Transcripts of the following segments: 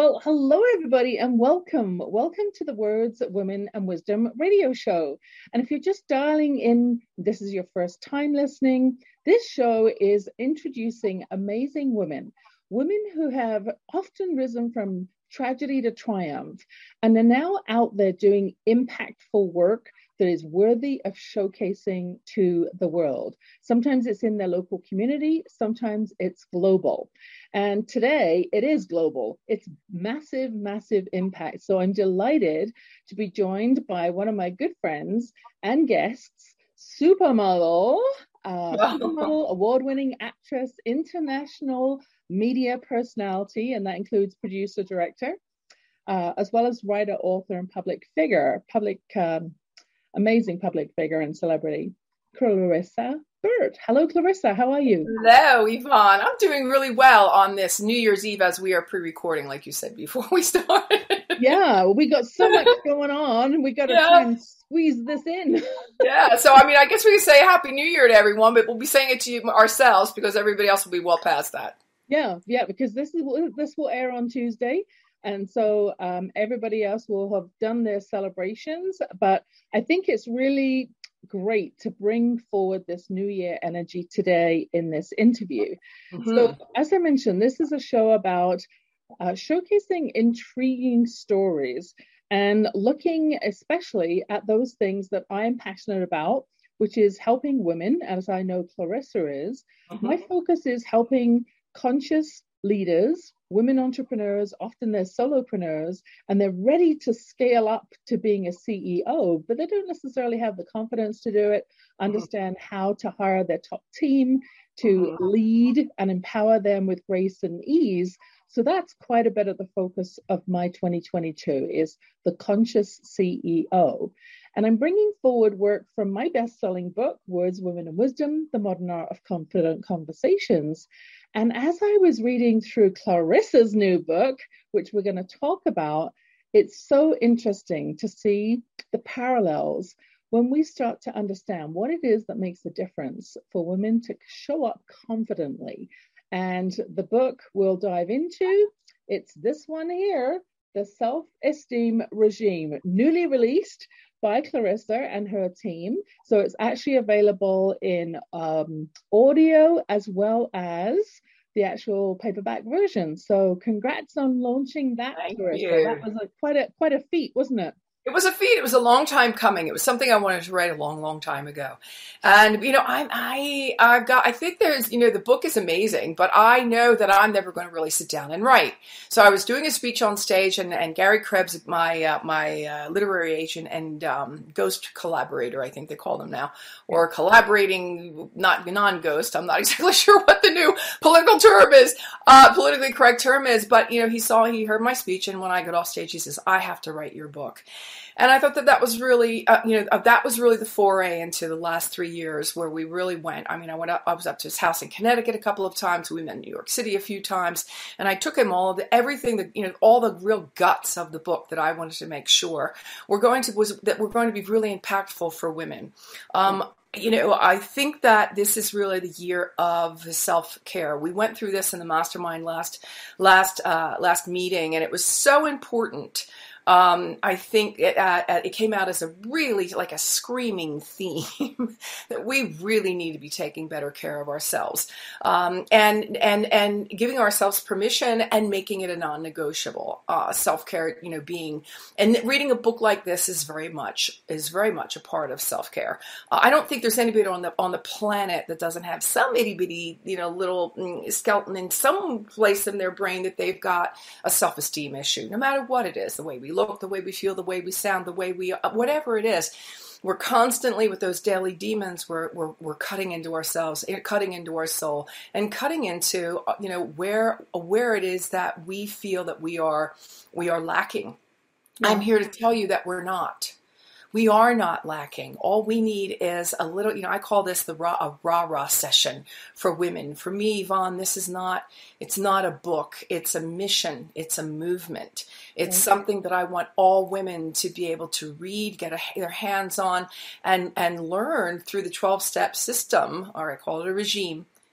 Well, hello, everybody, and welcome. Welcome to the Words, Women, and Wisdom radio show. And if you're just dialing in, this is your first time listening. This show is introducing amazing women, women who have often risen from tragedy to triumph and are now out there doing impactful work that is worthy of showcasing to the world. Sometimes it's in their local community, sometimes it's global. And today it is global. It's massive, massive impact. So I'm delighted to be joined by one of my good friends and guests, supermodel, supermodel, award-winning actress, international media personality, and that includes producer, director, as well as writer, author, and public figure, amazing public figure and celebrity, Clarissa Burt. Hello, Clarissa. How are you? Hello, Yvonne. I'm doing really well on this New Year's Eve as we are pre-recording, like you said before we started. Yeah, we got so much going on. We got to try and squeeze this in. Yeah, so I guess we can say Happy New Year to everyone, but we'll be saying it to you ourselves because everybody else will be well past that. Yeah, because this will air on Tuesday. And so everybody else will have done their celebrations. But I think it's really great to bring forward this New Year energy today in this interview. Mm-hmm. So as I mentioned, this is a show about showcasing intriguing stories and looking especially at those things that I'm passionate about, which is helping women, as I know Clarissa is. Mm-hmm. My focus is helping conscious leaders, women entrepreneurs, often they're solopreneurs, and they're ready to scale up to being a CEO, but they don't necessarily have the confidence to do it, understand how to hire their top team, to lead and empower them with grace and ease. So that's quite a bit of the focus of my 2022 is the conscious CEO. And I'm bringing forward work from my best-selling book, Words, Women, and Wisdom, The Modern Art of Confident Conversations. And as I was reading through Clarissa's new book, which we're going to talk about, it's so interesting to see the parallels when we start to understand what it is that makes a difference for women to show up confidently. And the book we'll dive into, it's this one here, The Self-Esteem Regime, newly released by Clarissa and her team. So it's actually available in audio as well as the actual paperback version. So congrats on launching that, Clarissa. That was quite a feat, wasn't it? It was a feat. It was a long time coming. It was something I wanted to write a long, long time ago. And, I think there's, the book is amazing, but I know that I'm never going to really sit down and write. So I was doing a speech on stage and Gary Krebs, my literary agent and ghost collaborator, I think they call them now, or collaborating, not non-ghost. I'm not exactly sure what the new political term is, politically correct term is, but, he heard my speech, and when I got off stage, he says, I have to write your book. And I thought that was really, that was really the foray into the last 3 years where we really went. I was up to his house in Connecticut a couple of times. We met in New York City a few times, and I took him all the real guts of the book that I wanted to make sure were going to be really impactful for women. I think that this is really the year of self-care. We went through this in the mastermind last meeting, and it was so important. I think it came out as a really like a screaming theme that we really need to be taking better care of ourselves, and giving ourselves permission and making it a non-negotiable self-care. And reading a book like this is very much a part of self-care. I don't think there's anybody on the planet that doesn't have some itty bitty little skeleton in some place in their brain that they've got a self-esteem issue, no matter what it is, the way we look, the way we feel, the way we sound, the way we, whatever it is. We're constantly with those daily demons. We're cutting into ourselves, cutting into our soul, and cutting into where it is that we feel that we are lacking. Yeah. I'm here to tell you that we're not. We are not lacking. All we need is a little, I call this a rah-rah session for women. For me, Yvonne, it's not a book. It's a mission. It's a movement. It's something that I want all women to be able to read, get their hands on, and learn through the 12-step system, or I call it a regime,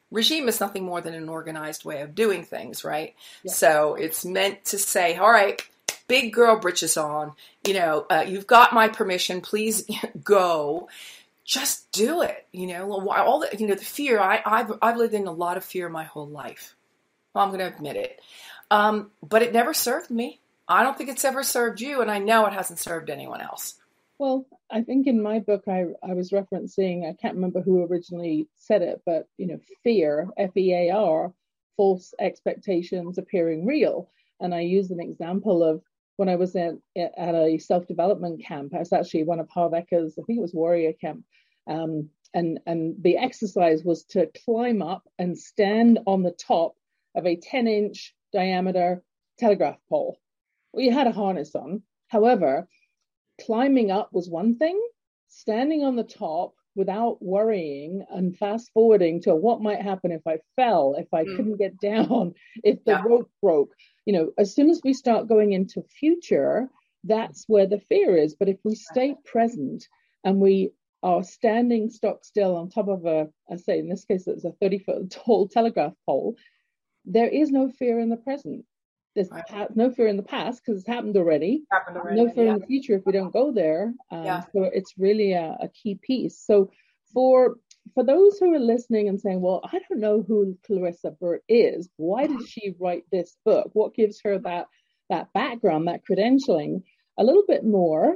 regime is nothing more than an organized way of doing things, right? Yeah. So it's meant to say, all right, big girl britches on, you've got my permission, please go. Just do it. All the, the fear, I've lived in a lot of fear my whole life. Well, I'm going to admit it. But it never served me. I don't think it's ever served you, and I know it hasn't served anyone else. Well, I think in my book, I was referencing, I can't remember who originally said it, but, fear, F-E-A-R, false expectations appearing real. And I used an example of when I was at a self-development camp. I was actually one of Harveka's, I think it was Warrior Camp. And the exercise was to climb up and stand on the top of a 10-inch diameter telegraph pole. Well, you had a harness on. However, climbing up was one thing. Standing on the top without worrying and fast forwarding to what might happen if I fell, if I couldn't get down, if the rope broke. As soon as we start going into future, that's where the fear is. But if we stay present and we are standing stock still on top of I say in this case, it's a 30-foot tall telegraph pole, there is no fear in the present. There's no fear in the past because it's happened already. No fear in the future if we don't go there. So it's really a key piece. So for those who are listening and saying, well, I don't know who Clarissa Burt is. Why did she write this book? What gives her that background, that credentialing? A little bit more.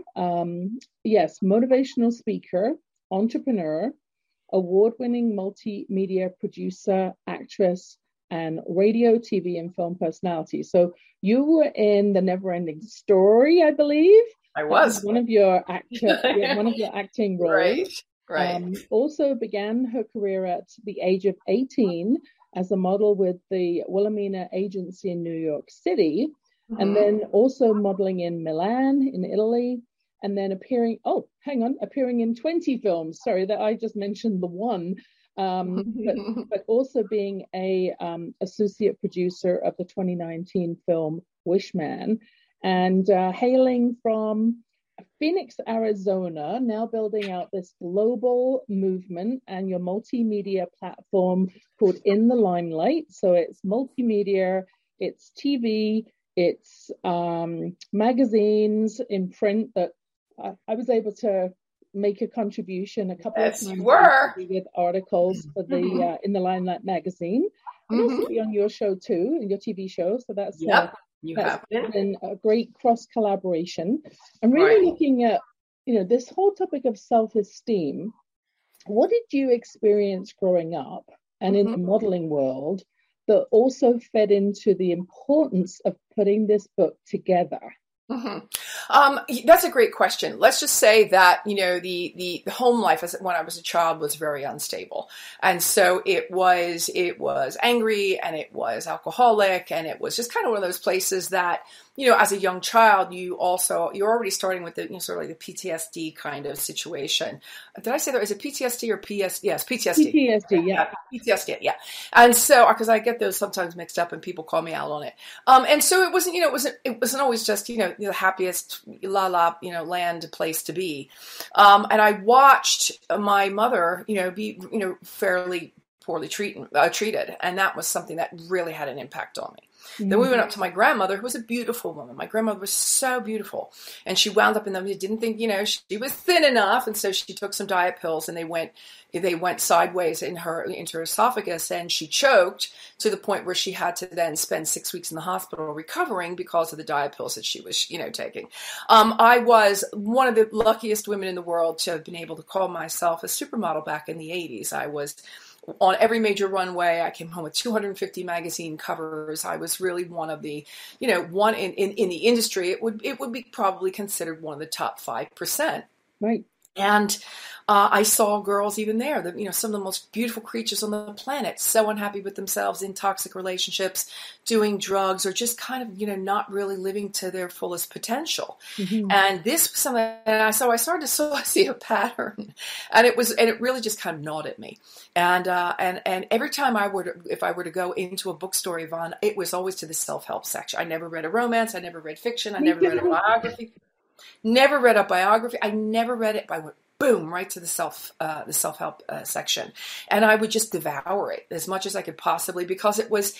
Yes, motivational speaker, entrepreneur, award-winning multimedia producer, actress, and radio, TV, and film personality. So you were in The Neverending Story, I believe. I was. One of your acting roles. Right. Also began her career at the age of 18 as a model with the Wilhelmina Agency in New York City, and then also modeling in Milan, in Italy, and then appearing in 20 films. Sorry that I just mentioned the one. But also being a associate producer of the 2019 film Wishman, and hailing from Phoenix, Arizona, now building out this global movement and your multimedia platform called In the Limelight. So it's multimedia, it's TV, it's magazines in print that I was able to make a contribution a couple of times with articles for the In the Limelight magazine. And also be on your show too, in your TV show. So that's been a great cross collaboration. I'm really looking at this whole topic of self-esteem. What did you experience growing up and in the modeling world that also fed into the importance of putting this book together? That's a great question. Let's just say that, the home life when I was a child was very unstable. And so it was angry, and it was alcoholic, and it was just kind of one of those places that, as a young child, you're already starting with the, sort of like the PTSD kind of situation. Did I say that? Is it PTSD or PS? Yes, PTSD. PTSD, yeah. PTSD, yeah. And so, because I get those sometimes mixed up and people call me out on it. And so it wasn't, it wasn't always just, the happiest land place to be. And I watched my mother, be, fairly poorly treated. And that was something that really had an impact on me. Then we went up to my grandmother, who was a beautiful woman. My grandmother was so beautiful. And she wound up in them. She didn't think, she was thin enough. And so she took some diet pills, and they went sideways into her esophagus, and she choked to the point where she had to then spend 6 weeks in the hospital recovering because of the diet pills that she was, taking. I was one of the luckiest women in the world to have been able to call myself a supermodel back in the 80s. I was on every major runway. I came home with 250 magazine covers. I was really one of the, one in the industry. It would be probably considered one of the top 5%. Right. And I saw girls even there, that, some of the most beautiful creatures on the planet, so unhappy with themselves, in toxic relationships, doing drugs, or just kind of, not really living to their fullest potential. And this was something, so I started to see a pattern, and it really just kind of gnawed at me. And every time if I were to go into a bookstore, Yvonne, it was always to the self-help section. I never read a romance. I never read fiction. I never read a biography. Never read a biography. I never read it by boom, right to the self-help section. And I would just devour it as much as I could possibly, because it was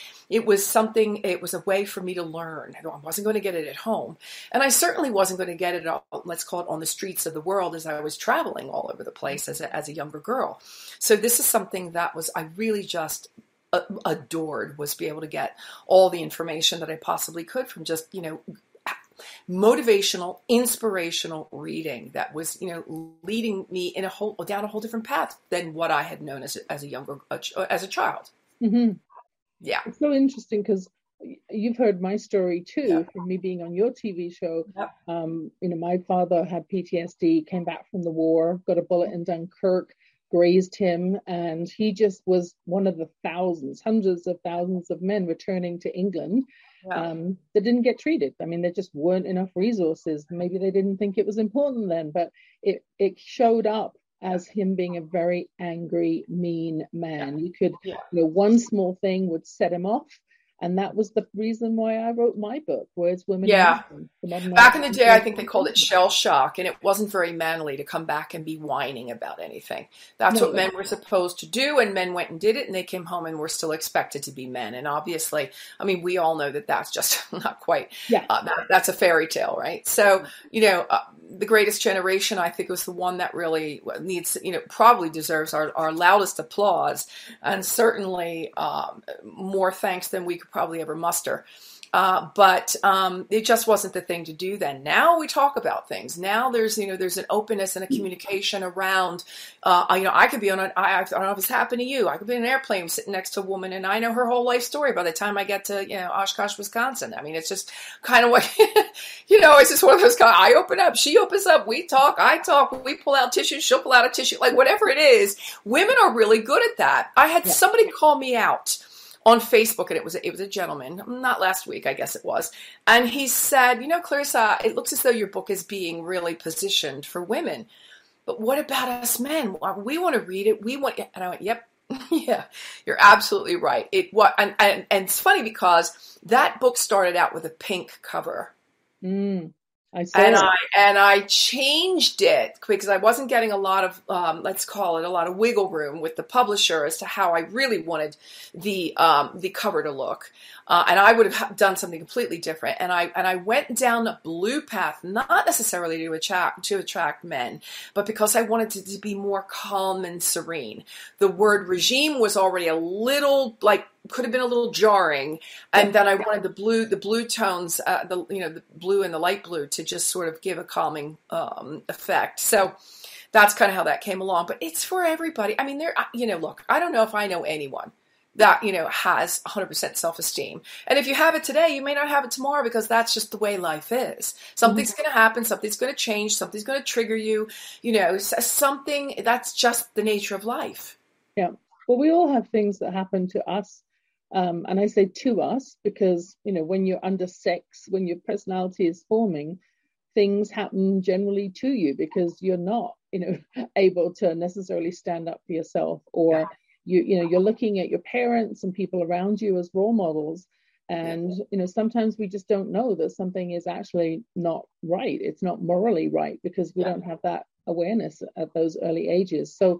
a way for me to learn. I wasn't going to get it at home. And I certainly wasn't going to get it, let's call it, on the streets of the world as I was traveling all over the place as a younger girl. So this is something that I really just adored, was be able to get all the information that I possibly could from just, motivational, inspirational reading that was, leading me down a whole different path than what I had known as a child. Mm-hmm. Yeah. It's so interesting because you've heard my story too, from me being on your TV show. My father had PTSD, came back from the war, got a bullet in Dunkirk, grazed him, and he just was one of the hundreds of thousands of men returning to England that didn't get treated. I mean, there just weren't enough resources. Maybe they didn't think it was important then, but it showed up as him being a very angry, mean man. You could, one small thing would set him off. And that was the reason why I wrote my book, Words, Women, and Medicine. Back in the day, I think they called it shell shock, and it wasn't very manly to come back and be whining about anything. That's what men were supposed to do, and men went and did it, and they came home and were still expected to be men. And obviously, I mean, we all know that that's just not quite, that's a fairy tale, right? So, The Greatest Generation, I think, was the one that really needs, probably deserves our loudest applause, and certainly more thanks than we could probably ever muster. But it just wasn't the thing to do then. Now we talk about things. Now there's an openness and a communication around, I could be I don't know if it's happened to you. I could be in an airplane sitting next to a woman and I know her whole life story by the time I get to, Oshkosh, Wisconsin. I mean, it's just kind of what, it's just one of those kind of, I open up, she opens up, we talk, I talk, we pull out tissue, she'll pull out a tissue, like whatever it is. Women are really good at that. I had somebody call me out on Facebook, and it was a gentleman, not last week, I guess it was. And he said, Clarissa, it looks as though your book is being really positioned for women. But what about us men? We want to read it. And I went, yep, yeah, you're absolutely right. And it's funny because that book started out with a pink cover. I changed it because I wasn't getting a lot of, let's call it a lot of wiggle room with the publisher as to how I really wanted the cover to look. And I would have done something completely different. And I went down a blue path, not necessarily to attract men, but because I wanted it to be more calm and serene. The word regime was already a little could have been a little jarring, and then I wanted the blue tones, the blue and the light blue to just sort of give a calming effect. So that's kind of how that came along. But it's for everybody. I mean, look, I don't know if I know anyone that has 100% self-esteem, and if you have it today, you may not have it tomorrow because that's just the way life is. Something's going to happen. Something's going to change. Something's going to trigger you. Something that's just the nature of life. Yeah. Well, we all have things that happen to us. And I say to us because, when you're under sex, when your personality is forming, things happen generally to you because you're not, able to necessarily stand up for yourself, or you're looking at your parents and people around you as role models. And, sometimes we just don't know that something is actually not right. It's not morally right because we don't have that awareness at those early ages. So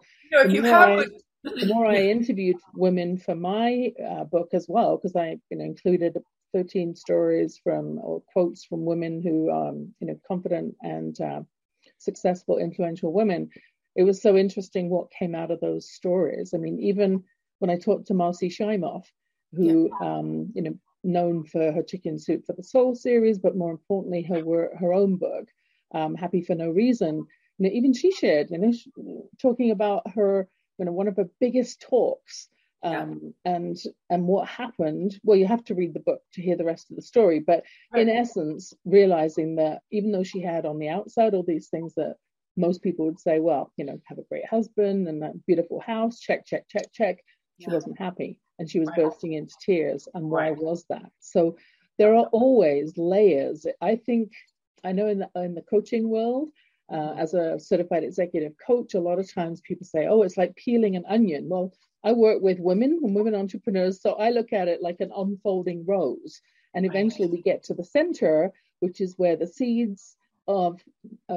the more I interviewed women for my book as well, because I included 13 stories or quotes from women who are confident and successful, influential women. It was so interesting what came out of those stories. I mean, even when I talked to Marcy Shimoff, who known for her Chicken Soup for the Soul series, but more importantly her own book, Happy for No Reason. Even she shared, talking about her. One of her biggest talks, and what happened. Well, you have to read the book to hear the rest of the story. But in essence, realizing that even though she had on the outside all these things that most people would say, well, have a great husband and that beautiful house, check, check, check, check. She wasn't happy, and she was bursting into tears. And why was that? So there are always layers. I think I know in the coaching world. As a certified executive coach, a lot of times people say, oh, it's like peeling an onion. Well, I work with women and women entrepreneurs, so I look at it like an unfolding rose. And eventually we get to the center, which is where the seeds of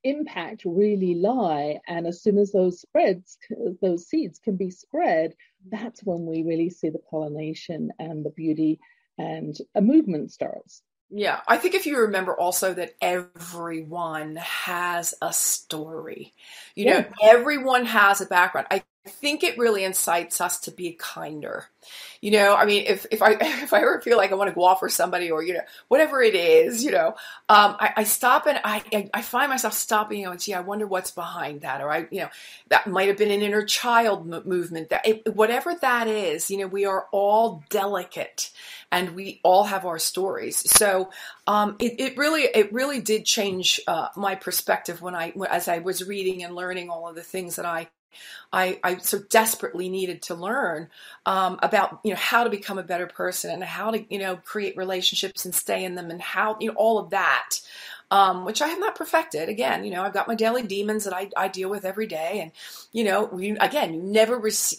impact really lie. And as soon as those seeds can be spread, that's when we really see the pollination and the beauty, and a movement starts. Yeah, I think if you remember also that everyone has a story, everyone has a background. I think it really incites us to be kinder. I mean, if I ever feel like I want to go off for somebody, or whatever it is, I stop and I find myself stopping and gee, I wonder what's behind that, or that might have been an inner child movement. Whatever that is, we are all delicate, and we all have our stories. So it really did change my perspective as I was reading and learning all of the things that I so desperately needed to learn about how to become a better person, and how to create relationships and stay in them, and how all of that, which I have not perfected. Again, I've got my daily demons that I deal with every day, and you never reach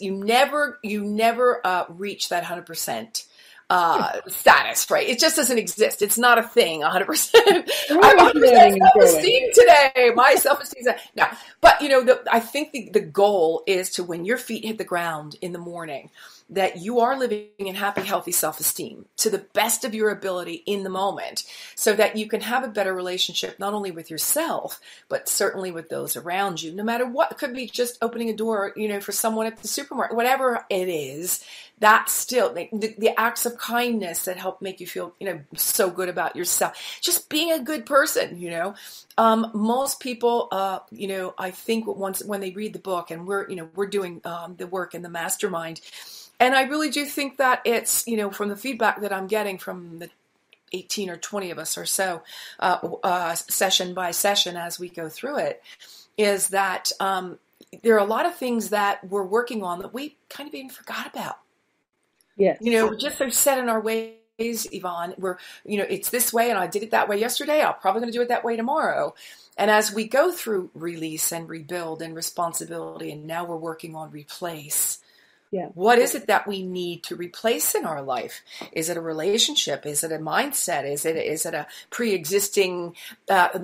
that 100% status, right? It just doesn't exist. It's not a thing. 100%. I'm 100% self-esteem today. My self-esteem. No, but I think the goal is to, when your feet hit the ground in the morning, that you are living in happy, healthy self-esteem to the best of your ability in the moment, so that you can have a better relationship, not only with yourself, but certainly with those around you, no matter what. It could be just opening a door, for someone at the supermarket, whatever it is. That's still the acts of kindness that help make you feel, so good about yourself. Just being a good person, most people, I think when they read the book, and we're doing the work in the mastermind, and I really do think that it's, from the feedback that I'm getting from the 18 or 20 of us or so, session by session as we go through it, is that there are a lot of things that we're working on that we kind of even forgot about. Yes. We're just so set in our ways, Yvonne. We're, it's this way, and I did it that way yesterday. I'm probably going to do it that way tomorrow. And as we go through release and rebuild and responsibility, and now we're working on replace. Yeah. What is it that we need to replace in our life? Is it a relationship? Is it a mindset? Is it a pre-existing, what's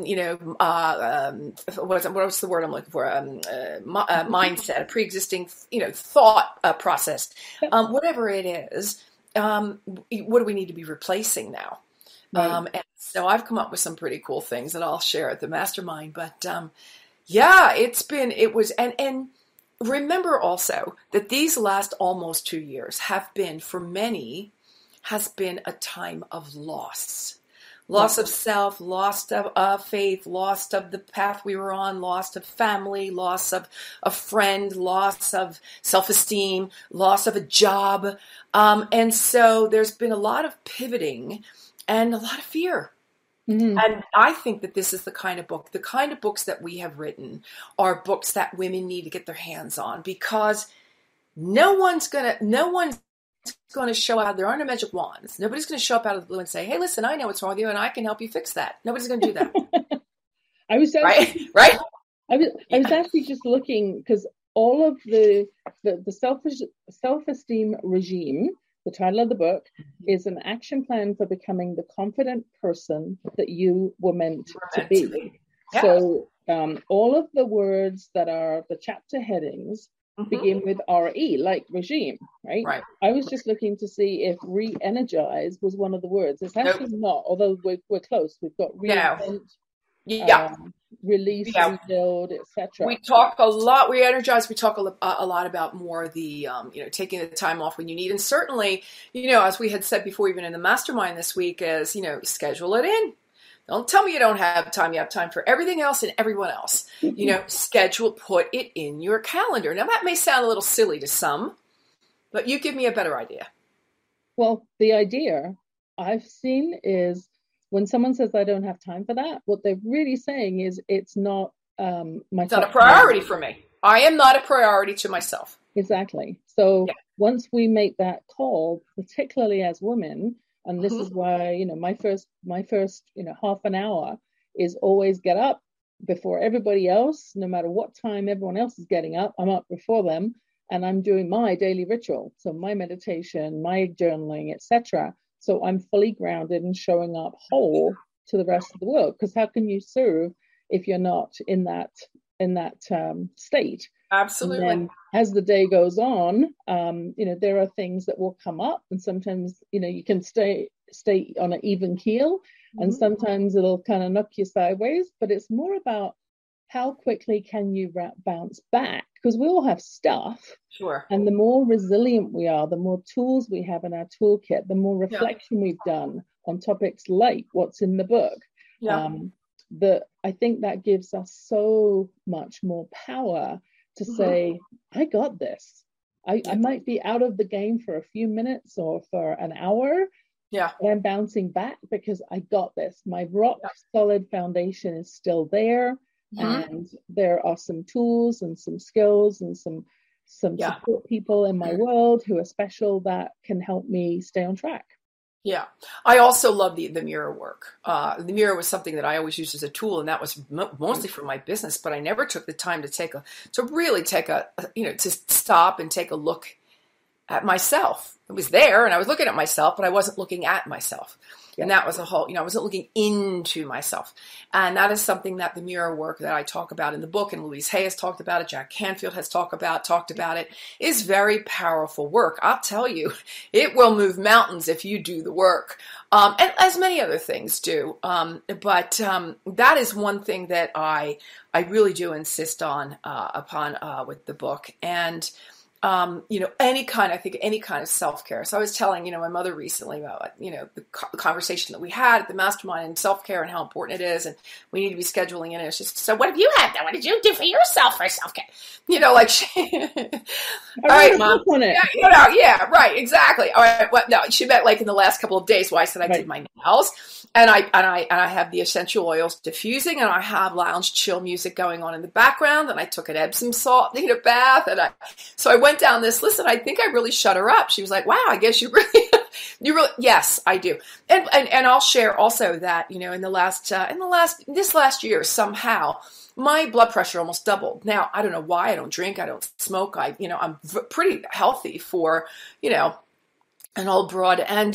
the word I'm looking for? Mindset, a pre-existing, thought process. Whatever it is, what do we need to be replacing now? Right. And so I've come up with some pretty cool things that I'll share at the mastermind. But remember also that these last almost 2 years have been, for many, has been a time of loss. Loss of self, loss of faith, loss of the path we were on, loss of family, loss of a friend, loss of self-esteem, loss of a job. And so there's been a lot of pivoting and a lot of fear. Mm-hmm. And I think that this is the kind of books that we have written are books that women need to get their hands on, because no one's going to show up. There aren't a magic wands. Nobody's going to show up out of the blue and say, hey, listen, I know what's wrong with you and I can help you fix that. Nobody's going to do that. I was actually just looking, because all of the self-esteem regime, the title of the book, is an action plan for becoming the confident person that you were meant to be. Yeah. So all of the words that are the chapter headings begin with RE, like regime, right? Right. I was just looking to see if re-energize was one of the words. It's actually not, although we're close. We've got reinvent, release, rebuild, etc. We talk a lot. We energize. We talk a lot about more the taking the time off when you need, and certainly as we had said before, even in the mastermind this week, is schedule it in. Don't tell me you don't have time. You have time for everything else and everyone else. Schedule, put it in your calendar. Now that may sound a little silly to some, but you give me a better idea. Well, the idea I've seen is, when someone says I don't have time for that, what they're really saying is it's not it's not a priority for me. I am not a priority to myself. Exactly. So once we make that call, particularly as women, and this is why my first half an hour is always get up before everybody else, no matter what time everyone else is getting up. I'm up before them, and I'm doing my daily ritual, so my meditation, my journaling, etc. So I'm fully grounded and showing up whole to the rest of the world. Because how can you serve if you're not in that state. And Absolutely. then as the day goes on, there are things that will come up, and sometimes, you can stay on an even keel, and sometimes it'll kind of knock you sideways, but it's more about how quickly can you bounce back? Because we all have stuff. Sure. And the more resilient we are, the more tools we have in our toolkit, the more reflection we've done on topics like what's in the book. Yeah. I think that gives us so much more power to say, I got this. I might be out of the game for a few minutes or for an hour. Yeah. But I'm bouncing back because I got this. My rock solid foundation is still there. And there are some tools and some skills and some support people in my world who are special that can help me stay on track. Yeah. I also love the mirror work. The mirror was something that I always used as a tool, and that was mostly for my business, but I never took the time to really to stop and take a look at myself. It was there and I was looking at myself, but I wasn't looking at myself. And that was a whole, I wasn't looking into myself. And that is something that the mirror work that I talk about in the book, and Louise Hay has talked about it, Jack Canfield has talked about it, is very powerful work. I'll tell you, it will move mountains if you do the work. And as many other things do. But that is one thing that I really do insist on, with the book. And any kind of self-care. So I was telling, my mother recently about, the conversation that we had at the mastermind and self-care and how important it is. And we need to be scheduling in. And it's just, so what have you had then? What did you do for yourself for self-care? All right, Mom. Yeah, right. Exactly. All right. Well, no, she meant like in the last couple of days. Well, I said I did my nails, and I have the essential oils diffusing, and I have lounge chill music going on in the background, and I took an Epsom salt bath, and so I went down this list, and I think I really shut her up. She was like, "Wow, I guess you really." Yes, I do. And I'll share also that, this last year, somehow my blood pressure almost doubled. Now, I don't know why. I don't drink. I don't smoke. I'm pretty healthy for, an old broad. And,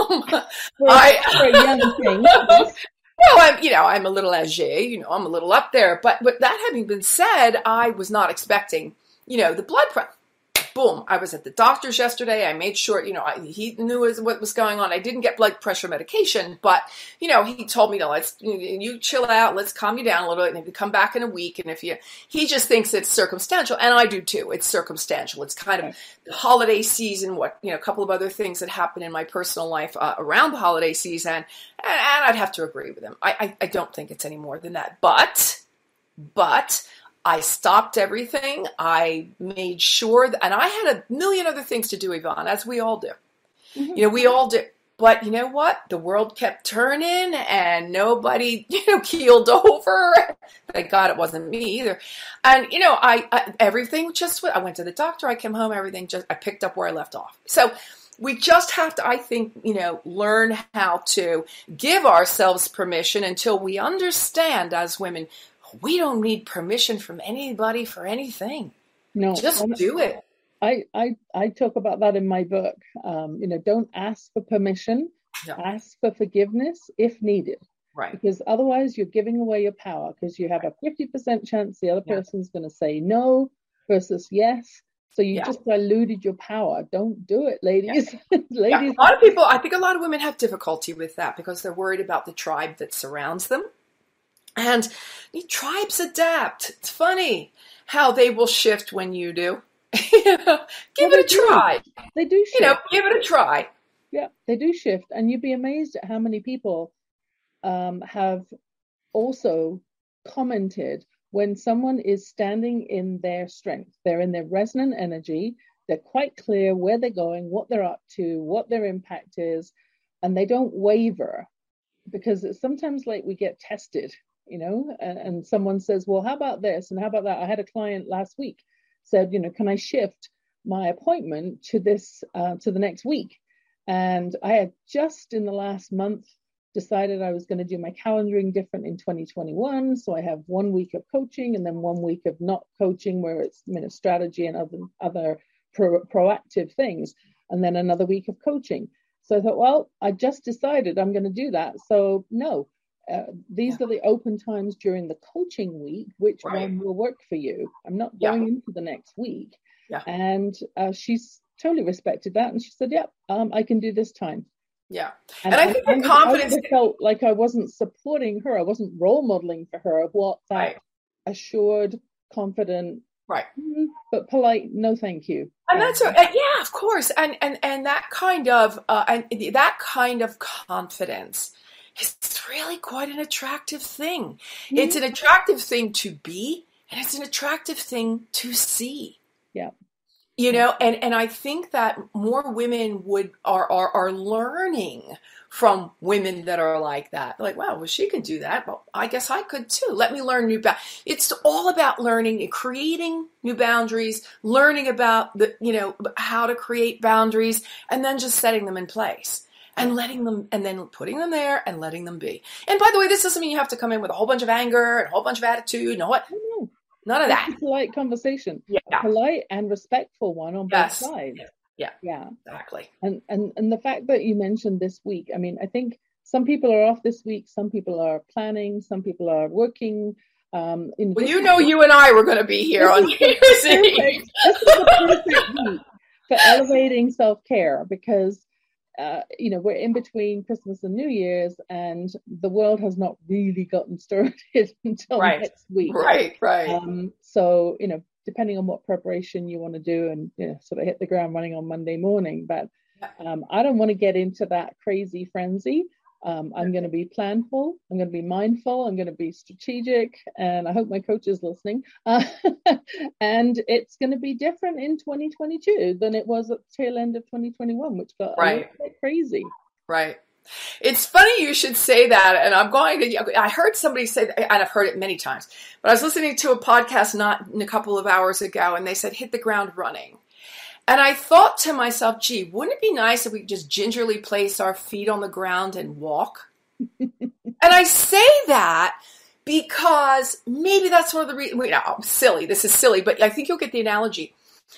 I'm a little âgée, I'm a little up there, but that having been said, I was not expecting, the blood pressure. Boom. I was at the doctor's yesterday. I made sure, he knew what was going on. I didn't get blood pressure medication, but, he told me, you chill out. Let's calm you down a little bit. And if you come back in a week, and he just thinks it's circumstantial. And I do too. It's circumstantial. It's kind of the holiday season, a couple of other things that happen in my personal life around the holiday season. And I'd have to agree with him. I don't think it's any more than that. But I stopped everything. I made sure and I had a million other things to do, Yvonne, as we all do. We all do. But you know what? The world kept turning and nobody, keeled over. Thank God it wasn't me either. And, everything I went to the doctor, I came home, I picked up where I left off. So we just have to, I think, learn how to give ourselves permission until we understand as women, we don't need permission from anybody for anything. No, just do it. I talk about that in my book. Don't ask for permission. No. Ask for forgiveness if needed. Right. Because otherwise you're giving away your power, because you have a 50% chance the other person's going to say no versus yes. So you just diluted your power. Don't do it, ladies. Ladies. A lot of people, I think a lot of women have difficulty with that because they're worried about the tribe that surrounds them. And the tribes adapt. It's funny how they will shift when you do. Give it a try. They do shift. Give it a try. Yeah, they do shift. And you'd be amazed at how many people have also commented when someone is standing in their strength. They're in their resonant energy. They're quite clear where they're going, what they're up to, what their impact is, and they don't waver, because it's sometimes like we get tested. And someone says, well, how about this? And how about that? I had a client last week said, can I shift my appointment to this, to the next week? And I had just in the last month decided I was going to do my calendaring different in 2021. So I have 1 week of coaching and then 1 week of not coaching, where it's strategy and other proactive things. And then another week of coaching. So I thought, well, I just decided I'm going to do that. So no. these are the open times during the coaching week. Which one will work for you? I'm not going into the next week. Yeah. And she's totally respected that. And she said, yeah, I can do this time. Yeah. And I think the confidence. I felt like I wasn't supporting her. I wasn't role modeling for her of what that assured, confident, but polite, no thank you. And that's yeah, of course. And that kind of confidence is really quite an attractive thing. Mm-hmm. It's an attractive thing to be, and it's an attractive thing to see. Yeah. You know, and I think that more women are learning from women that are like that. Like, wow, well, she can do that. Well, I guess I could too. Let me learn new It's all about learning and creating new boundaries, learning about how to create boundaries, and then just setting them in place and letting them, and then putting them there and letting them be. And by the way, this doesn't mean you have to come in with a whole bunch of anger and a whole bunch of attitude and what. None of that. It's a polite conversation. Yeah. A polite and respectful one on both sides. Yeah. Yeah. Exactly. And the fact that you mentioned this week, I mean, I think some people are off this week, some people are planning, some people are working. You and I were going to be here on New Year's Eve. This is the perfect week for elevating self-care because we're in between Christmas and New Year's, and the world has not really gotten started until next week. Right. So, depending on what preparation you want to do and, sort of hit the ground running on Monday morning. But I don't want to get into that crazy frenzy. I'm going to be planful. I'm going to be mindful. I'm going to be strategic. And I hope my coach is listening. And it's going to be different in 2022 than it was at the tail end of 2021, which got a little bit crazy. Right. It's funny you should say that. And I heard somebody say that, and I've heard it many times, but I was listening to a podcast not a couple of hours ago, and they said, hit the ground running. And I thought to myself, gee, wouldn't it be nice if we just gingerly place our feet on the ground and walk? And I say that because maybe that's one of the reasons, silly, this is silly, but I think you'll get the analogy.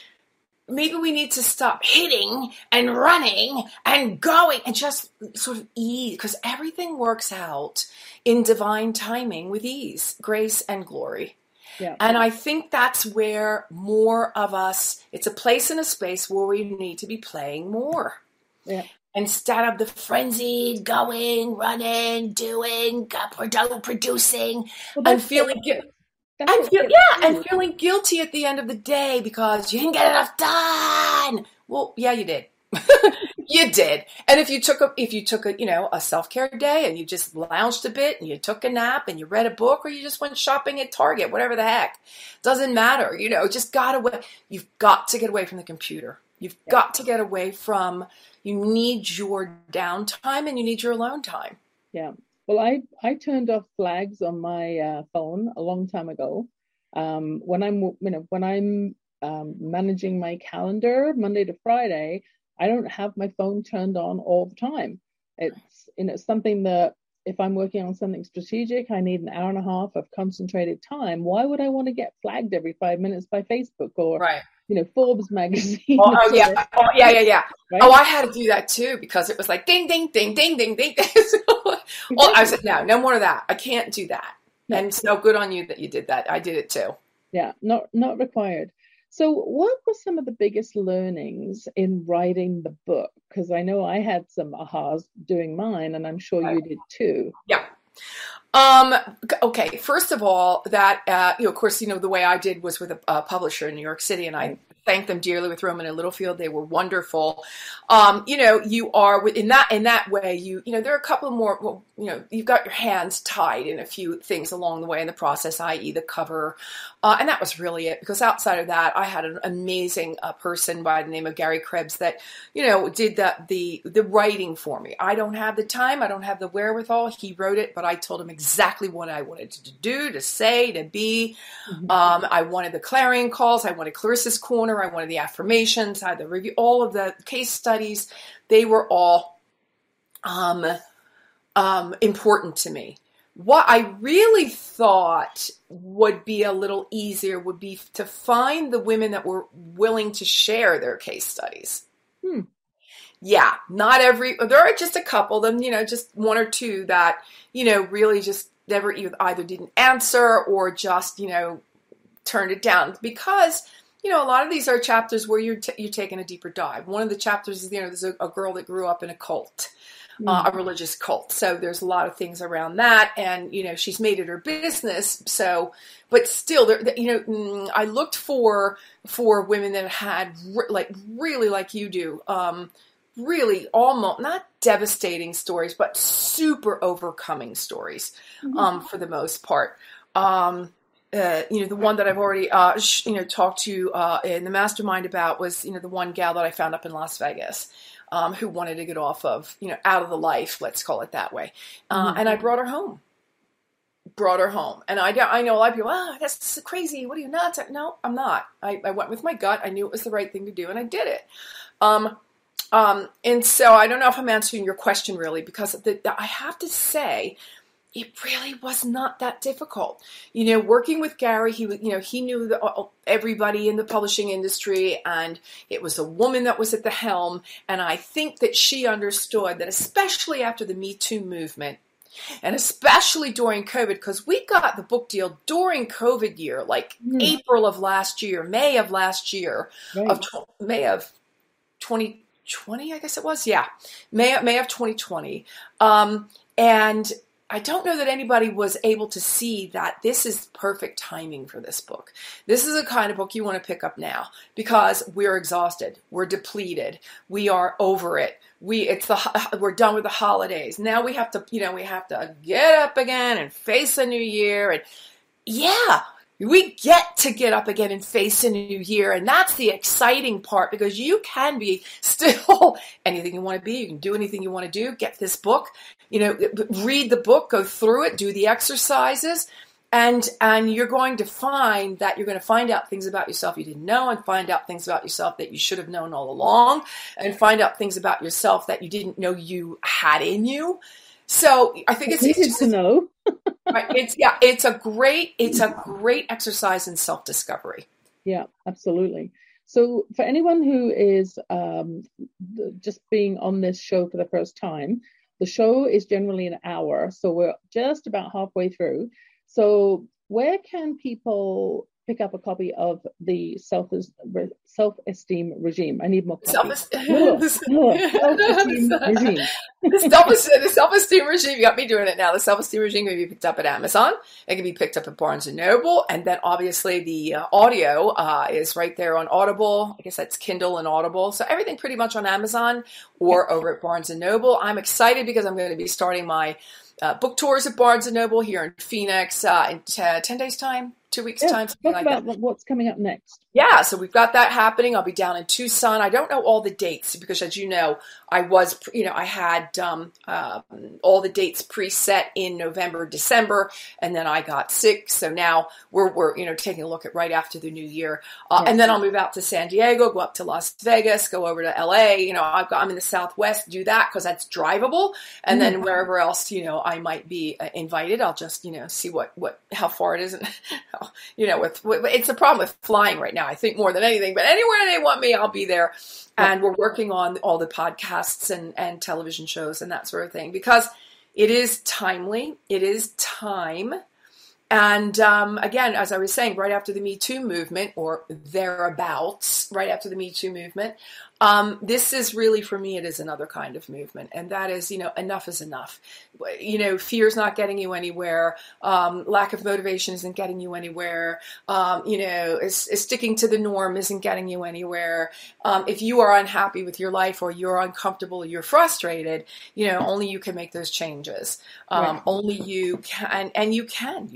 Maybe we need to stop hitting and running and going and just sort of ease, because everything works out in divine timing with ease, grace, and glory. Yeah. And I think that's where more of us, it's a place and a space where we need to be playing more. Yeah. Instead of the frenzied going, running, doing, producing, and feeling guilty. And feeling guilty at the end of the day because you didn't get enough done. Well, yeah, you did. You did. And if you took a self-care day and you just lounged a bit and you took a nap and you read a book or you just went shopping at Target, whatever the heck, doesn't matter. Just got away. You've got to get away from the computer. You've got to get away from, you need your downtime and you need your alone time. Yeah. Well, I turned off flags on my phone a long time ago. When I'm managing my calendar Monday to Friday, I don't have my phone turned on all the time. It's something that if I'm working on something strategic, I need an hour and a half of concentrated time. Why would I want to get flagged every 5 minutes by Facebook or Forbes magazine? Yeah. Right? Oh, I had to do that too because it was like ding, ding, ding, ding, ding, ding. Well, I said no more of that. I can't do that. No. And so good on you that you did that. I did it too. Yeah, not required. So what were some of the biggest learnings in writing the book? Because I know I had some ahas doing mine, and I'm sure you did too. Yeah. Okay. First of all, that, of course, the way I did was with a publisher in New York City, and I thank them dearly with Rowman and Littlefield. They were wonderful. You are in that way, there are a couple more, you've got your hands tied in a few things along the way in the process, i.e. the cover. And that was really it, because outside of that, I had an amazing person by the name of Gary Krebs that, did the writing for me. I don't have the time. I don't have the wherewithal. He wrote it, but I told him exactly what I wanted to do, to say, to be. Mm-hmm. I wanted the clarion calls. I wanted Clarissa's Corner. I wanted the affirmations. I had the review, all of the case studies. They were all important to me. What I really thought would be a little easier would be to find the women that were willing to share their case studies. Yeah, not every, there are just a couple, then, just one or two that, really just never either didn't answer or just, turned it down because, a lot of these are chapters where you're taking a deeper dive. One of the chapters is, there's a girl that grew up in a cult, a religious cult. So there's a lot of things around that. And, she's made it her business. So, but still, I looked for women that had really like you do, really almost not devastating stories, but super overcoming stories, for the most part. The one that I've already, talked to in the mastermind about was, the one gal that I found up in Las Vegas, who wanted to get off of, out of the life, let's call it that way. And I brought her home. And I know a lot of people, that's crazy. What are you, nuts? No, I'm not. I went with my gut. I knew it was the right thing to do, and I did it. And so I don't know if I'm answering your question really, because I have to say, it really was not that difficult. Working with Gary, he knew everybody in the publishing industry, and it was a woman that was at the helm. And I think that she understood that, especially after the Me Too movement, and especially during COVID, because we got the book deal during COVID year, like April of last year, May of last year, right. May of 2020, I guess it was. Yeah. May of 2020. And I don't know that anybody was able to see that this is perfect timing for this book. This is a kind of book you want to pick up now because we're exhausted. We're depleted. We are over it. We're done with the holidays. Now we have to get up again and face a new year. And yeah, we get up again and face a new year. And that's the exciting part, because you can be still anything you want to be. You can do anything you want to do. Get this book, read the book, go through it, do the exercises. And you're going to find that you're going to find out things about yourself you didn't know, and find out things about yourself that you should have known all along, and find out things about yourself that you didn't know you had in you. So I think it's just to know. Right. It's a great exercise in self-discovery. Yeah, absolutely. So for anyone who is just being on this show for the first time, the show is generally an hour. So we're just about halfway through. So where can people pick up a copy of the self-esteem regime? I need more copies. Self-esteem regime. The self-esteem regime. You got me doing it now. The self-esteem regime can be picked up at Amazon. It can be picked up at Barnes & Noble. And then obviously the audio is right there on Audible. I guess that's Kindle and Audible. So everything pretty much on Amazon or over at Barnes & Noble. I'm excited because I'm going to be starting my book tours at Barnes & Noble here in Phoenix in 10 days' time. 2 weeks' time. Talk about what's coming up next. Yeah, so we've got that happening. I'll be down in Tucson. I don't know all the dates because, as you know, I had all the dates preset in November, December, and then I got sick. So now we're taking a look at right after the new year, and then I'll move out to San Diego, go up to Las Vegas, go over to LA. I'm in the Southwest. Do that because that's drivable, and then wherever else I might be invited, I'll just see how far it is. And it's a problem with flying right now, I think, more than anything, but anywhere they want me, I'll be there. And we're working on all the podcasts and television shows and that sort of thing, because it is timely. It is time. And again, as I was saying, right after the Me Too movement, or thereabouts, right after the Me Too movement, this is really, for me, it is another kind of movement. And that is, enough is enough. Fear's not getting you anywhere. Lack of motivation isn't getting you anywhere. Sticking to the norm isn't getting you anywhere. If you are unhappy with your life, or you're uncomfortable, or you're frustrated, only you can make those changes. Right. Only you can, and you can.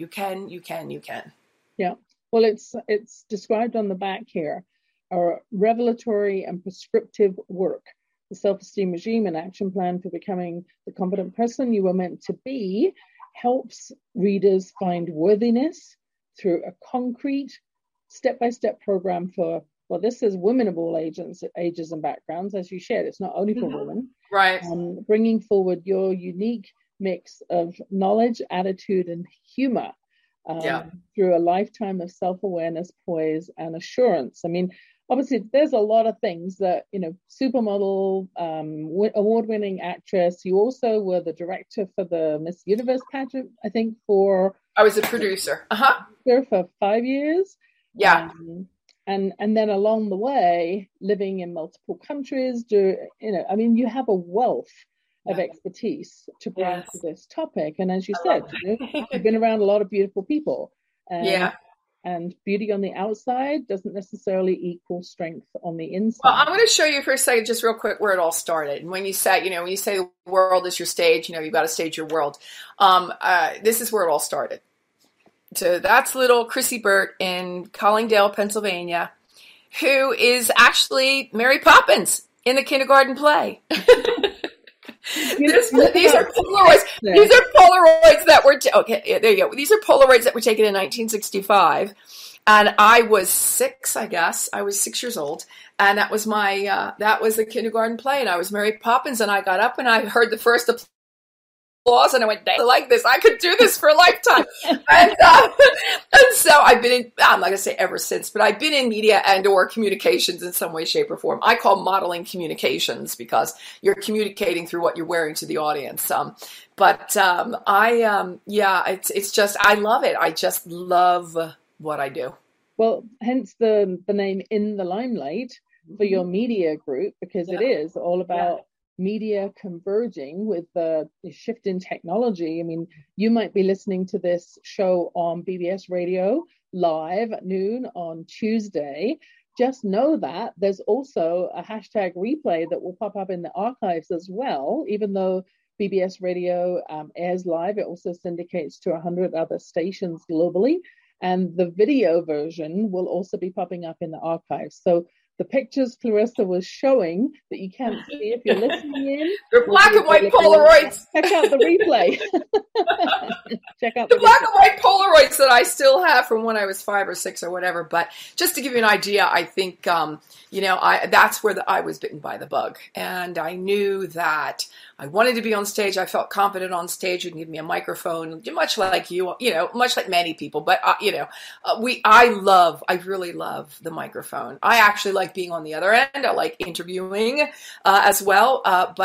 Yeah. Well, it's described on the back here. Our revelatory and prescriptive work, the self-esteem regime and action plan for becoming the confident person you were meant to be, helps readers find worthiness through a concrete, step-by-step program for, this is women of all ages and backgrounds, as you shared. It's not only for women. Right. Bringing forward your unique mix of knowledge, attitude, and humor through a lifetime of self-awareness, poise, and assurance. I mean, obviously there's a lot of things that, supermodel, award-winning actress. You also were the director for the Miss Universe pageant, I think, I was a producer. Uh-huh. for 5 years. Yeah. And then along the way, living in multiple countries, you have a wealth of expertise to bring to this topic. And as you said, you've been around a lot of beautiful people. And beauty on the outside doesn't necessarily equal strength on the inside. Well, I'm going to show you for a second, just real quick, where it all started. And when you say the world is your stage, you've got to stage your world. This is where it all started. So that's little Chrissy Burt in Collingdale, Pennsylvania, who is actually Mary Poppins in the kindergarten play. These are Polaroids. These are Polaroids that were there you go. These are Polaroids that were taken in 1965, and I was 6, I guess. I was 6 years old, and that was that was the kindergarten play, and I was Mary Poppins, and I got up and I heard the first applause, and I went, I like this. I could do this for a lifetime. and so I've been in, I'm not going to say ever since, but I've been in media and or communications in some way, shape, or form. I call modeling communications because you're communicating through what you're wearing to the audience. It's just, I love it. I just love what I do. Well, hence the name In the Limelight for your media group, because it is all about media converging with the shift in technology. I mean, you might be listening to this show on BBS Radio live at noon on Tuesday. Just know that there's also a hashtag replay that will pop up in the archives as well. Even though BBS Radio airs live, it also syndicates to 100 other stations globally. And the video version will also be popping up in the archives. So the pictures Clarissa was showing that you can't see if you're listening in. They're black and white Polaroids. Check out the replay. Check out the black and white Polaroids that I still have from when I was 5 or 6 or whatever. But just to give you an idea, I think, that's where I was bitten by the bug. And I knew that I wanted to be on stage. I felt confident on stage. You can give me a microphone, much like you, much like many people. But, I really love the microphone. I actually like being on the other end. I like interviewing as well.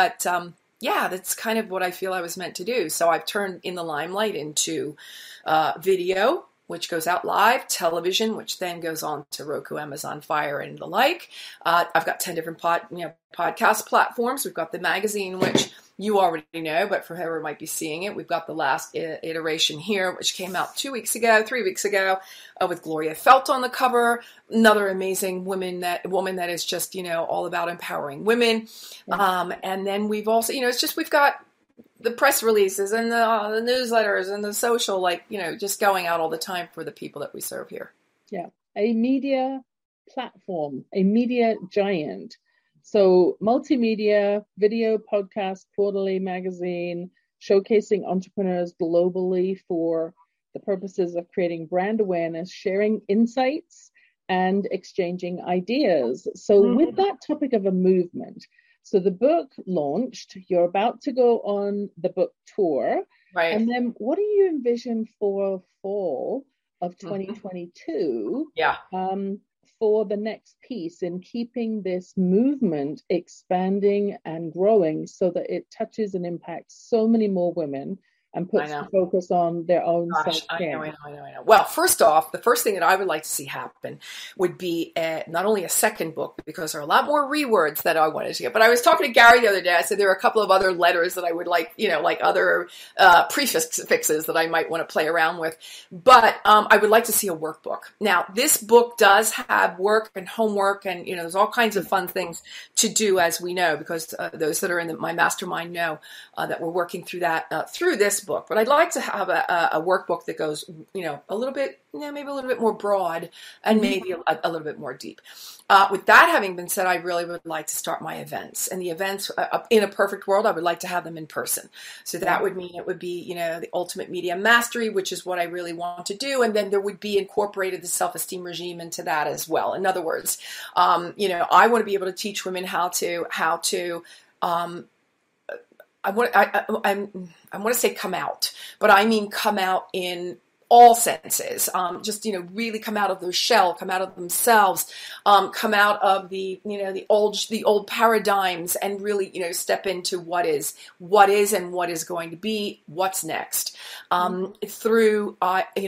That's kind of what I feel I was meant to do. So I've turned In the Limelight into video, which goes out live, television, which then goes on to Roku, Amazon Fire, and the like. I've got 10 different podcast platforms. We've got the magazine, which you already know, but for whoever might be seeing it, we've got the last iteration here, which came out 3 weeks ago, with Gloria Felt on the cover. Another amazing woman that is just, all about empowering women. And then we've also, we've got the press releases and the newsletters and the social, just going out all the time for the people that we serve here. Yeah. A media platform, a media giant. So multimedia, video, podcast, quarterly magazine, showcasing entrepreneurs globally for the purposes of creating brand awareness, sharing insights, and exchanging ideas. So with that topic of a movement, so the book launched, you're about to go on the book tour. Right. And then what do you envision for fall of 2022? For the next piece in keeping this movement expanding and growing so that it touches and impacts so many more women and puts the focus on their own self-care. I know. Well, first off, the first thing that I would like to see happen would be not only a second book, because there are a lot more rewords that I wanted to get. But I was talking to Gary the other day. I said there are a couple of other letters that I would like, like other prefixes that I might want to play around with. But I would like to see a workbook. Now, this book does have work and homework, and there's all kinds of fun things to do, as we know, because those that are in my mastermind know that we're working through that through this book. But I'd like to have a workbook that goes, a little bit, maybe a little bit more broad and maybe a little bit more deep. With that having been said, I really would like to start my events. And the events, in a perfect world, I would like to have them in person. So that would mean it would be, the Ultimate Media Mastery, which is what I really want to do. And then there would be incorporated the self-esteem regime into that as well. In other words, I want to be able to teach women how to I want to say come out, but I mean come out in all senses, just, really come out of their shell, come out of themselves, come out of the old paradigms, and really, step into what is and what is going to be, what's next, through,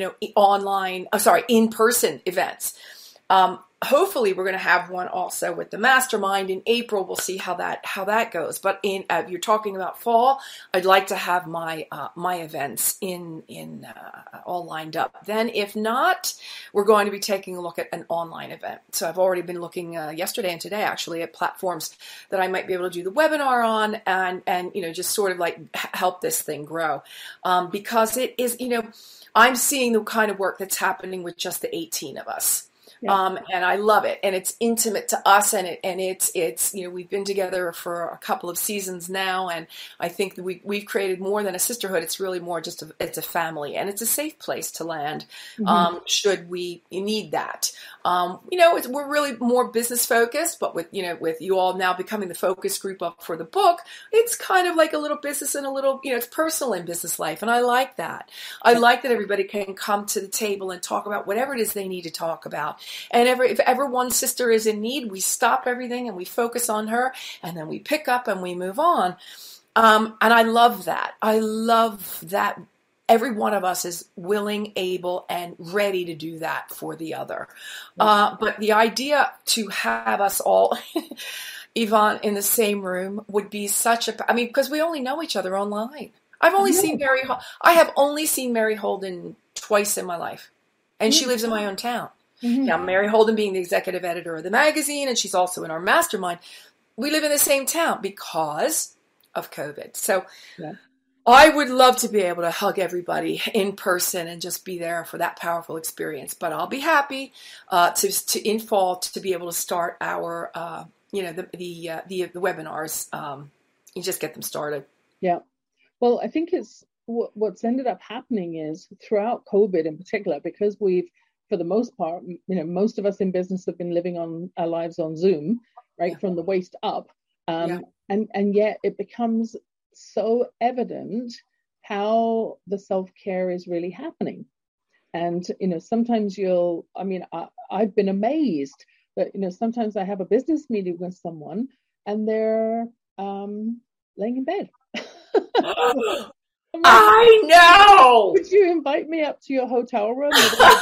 in-person events. Hopefully we're going to have one also with the mastermind in April. We'll see how that goes. But you're talking about fall. I'd like to have my events in all lined up. Then, if not, we're going to be taking a look at an online event. So I've already been looking yesterday and today actually at platforms that I might be able to do the webinar on, and just sort of like help this thing grow, because it is I'm seeing the kind of work that's happening with just the 18 of us. Yeah. And I love it, and it's intimate to us, and it's we've been together for a couple of seasons now, and I think that we've created more than a sisterhood. It's really more just it's a family, and it's a safe place to land, should we need that. We're really more business focused, but with you all now becoming the focus group up for the book, it's kind of like a little business and a little, it's personal in business life. And I like that. I like that everybody can come to the table and talk about whatever it is they need to talk about. And if ever one sister is in need, we stop everything and we focus on her, and then we pick up and we move on. And I love that. I love that every one of us is willing, able, and ready to do that for the other. But the idea to have us all, Yvonne, in the same room would be because we only know each other online. I have only seen Mary Holden twice in my life, and she lives in my own town. Now, Mary Holden being the executive editor of the magazine, and she's also in our mastermind. We live in the same town because of COVID. So I would love to be able to hug everybody in person and just be there for that powerful experience. But I'll be happy in fall to be able to start our, the webinars. You just get them started. Yeah. Well, I think it's what's ended up happening is throughout COVID in particular, because we've, for the most part, most of us in business have been living on our lives on Zoom, right, from the waist up. And yet it becomes so evident how the self-care is really happening. And, sometimes I've been amazed that, sometimes I have a business meeting with someone and they're laying in bed. I know. Would you invite me up to your hotel room?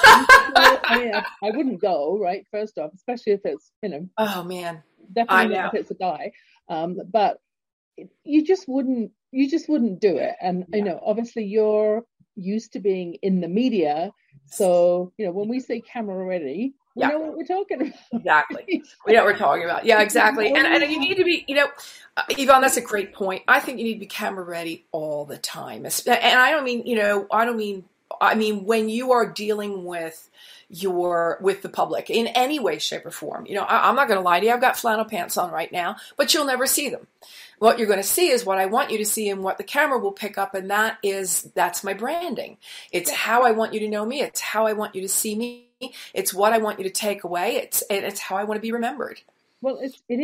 I wouldn't go, right? First off, especially if it's, oh man, definitely not if it's a guy. But you just wouldn't do it. And obviously you're used to being in the media, so when we say camera ready, we know what we're talking about. Exactly. We know what we're talking about. Yeah, exactly. And you need to be, Yvonne, that's a great point. I think you need to be camera ready all the time. And I don't mean, I mean, when you are dealing with the public in any way, shape, or form. I'm not going to lie to you. I've got flannel pants on right now, but you'll never see them. What you're going to see is what I want you to see and what the camera will pick up, and that's my branding. It's how I want you to know me. It's how I want you to see me. It's what I want you to take away. It's how I want to be remembered. Well,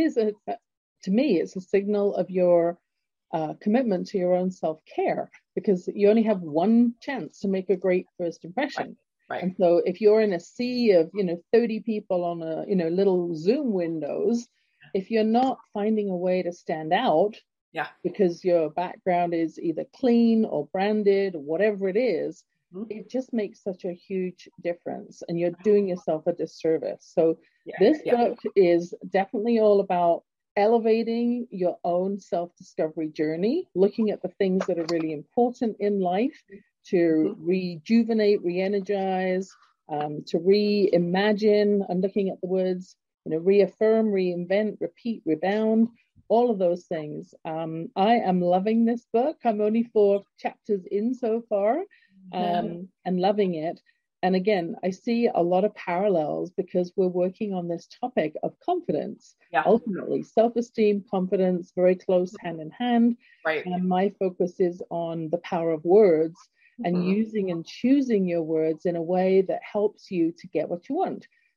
to me, it's a signal of your commitment to your own self-care, because you only have one chance to make a great first impression. Right. And so if you're in a sea of, 30 people on a, little Zoom windows, if you're not finding a way to stand out, because your background is either clean or branded or whatever it is, it just makes such a huge difference, and you're doing yourself a disservice. So this book is definitely all about elevating your own self-discovery journey, looking at the things that are really important in life to rejuvenate, re-energize, to reimagine. I'm looking at the words, reaffirm, reinvent, repeat, rebound, all of those things. I am loving this book. I'm only 4 chapters in so far, and loving it. And again, I see a lot of parallels because we're working on this topic of confidence. Ultimately, self-esteem, confidence, very close hand in hand. Right. And my focus is on the power of words and using and choosing your words in a way that helps you to get what you want.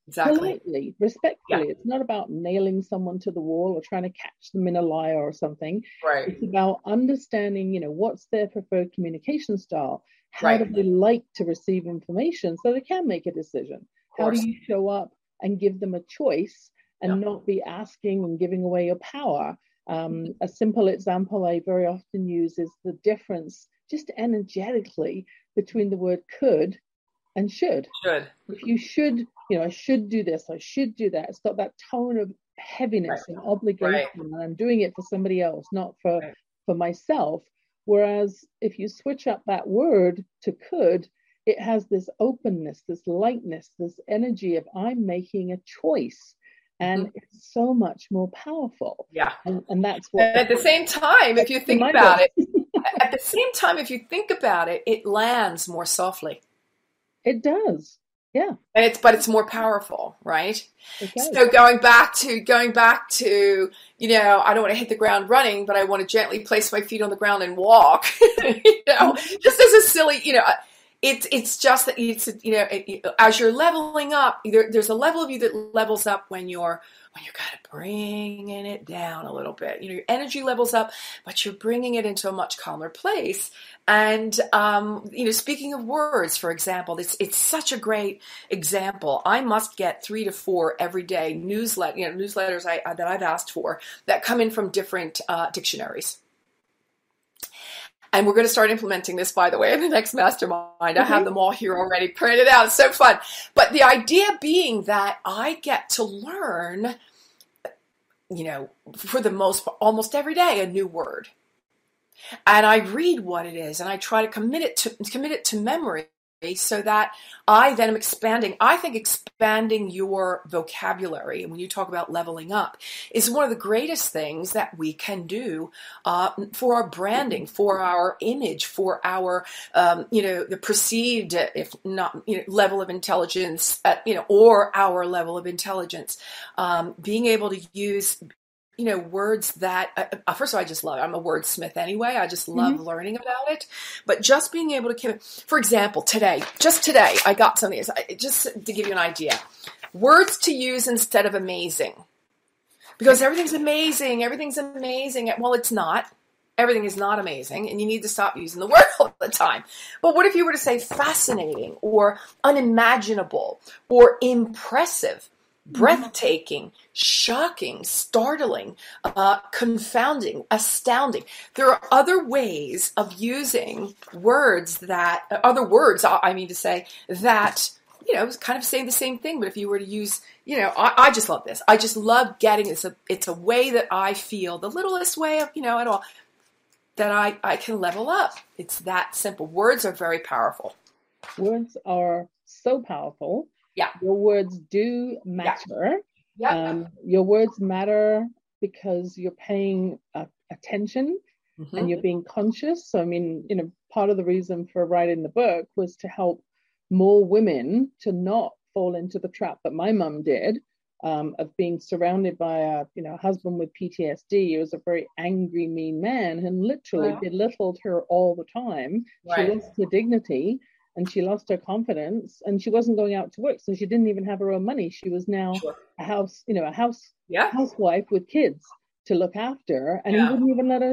Exactly. politely, Yeah. respectfully. It's not about nailing someone to the wall or trying to catch them in a lie or something. Right. It's about understanding, what's their preferred communication style? How Right. do they like to receive information so they can make a decision? Of How do course. you show up and give them a choice Yeah. and not be asking and giving away your power? A simple example I very often use is the difference, just energetically, between the word could and should. Should. If you should, I should do this, I should do that. It's got that tone of Right. heaviness and Right. obligation, and I'm doing it for somebody else, not for Right. myself. Whereas if you switch up that word to could, it has this openness, this lightness, this energy of I'm making a choice. And it's so much more powerful. Yeah. And that's what. And at the same time, if you think about it, it lands more softly. It does. Yeah. And it's more powerful, right? Okay. So going back to, I don't want to hit the ground running, but I want to gently place my feet on the ground and walk, just as a silly, it's just that as you're leveling up, there's a level of you that levels up when you're kind of bringing it down a little bit. Your energy levels up, but you're bringing it into a much calmer place. And, speaking of words, for example, it's such a great example. I must get 3 to 4 every day newsletters that I've asked for that come in from different dictionaries. And we're going to start implementing this, by the way, in the next mastermind. I have them all here already printed out. It's so fun. But the idea being that I get to learn, for the almost every day, a new word. And I read what it is, and I try to commit it to memory so that I then am expanding. I think expanding your vocabulary, and when you talk about leveling up, is one of the greatest things that we can do for our branding, for our image, for our, the perceived, if not, level of intelligence, or our level of intelligence. Being able to use words that, first of all, I just love it. I'm a wordsmith anyway. I just love learning about it. But just being able to, for example, today, I got something, just to give you an idea. Words to use instead of amazing. Because everything's amazing. Well, it's not. Everything is not amazing, and you need to stop using the word all the time. But what if you were to say fascinating, or unimaginable, or impressive? Breathtaking, shocking, startling, confounding, astounding. There are other ways of using words that kind of say the same thing, but if you were to use, I just love this. I just love getting this. It's a way that I feel, the littlest way of, at all, that I can level up. It's that simple. Words are very powerful. Words are so powerful. Yeah. Your words do matter. Yeah. Your words matter because you're paying attention and you're being conscious. So, part of the reason for writing the book was to help more women to not fall into the trap that my mum did, of being surrounded by a husband with PTSD. He was a very angry, mean man and literally belittled her all the time. Right. She lost her dignity. And she lost her confidence, and she wasn't going out to work, so she didn't even have her own money. She was now a housewife with kids to look after, and he wouldn't even let